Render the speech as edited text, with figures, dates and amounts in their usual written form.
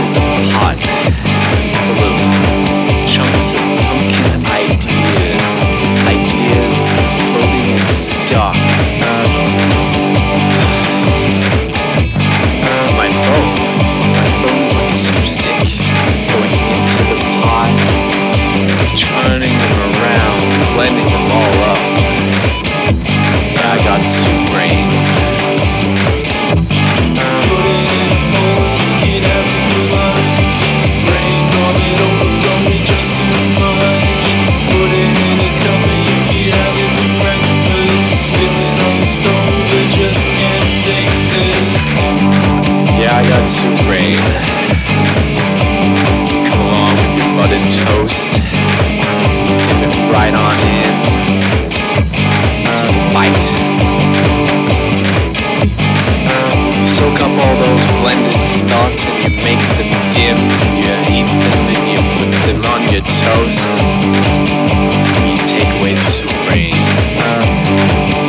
is a pot full of chunks of pumpkin ideas. Ideas floating in stock. My phone is like a soup stick going into the pot, churning them around, blending them all up. I got soup brain. Yeah, I got soup brain. You come along with your buttered toast, you dip it right on in, take a bite. You soak up all those blended thoughts and you make them dim, you eat them and you put them on your toast. You take away the soup brain.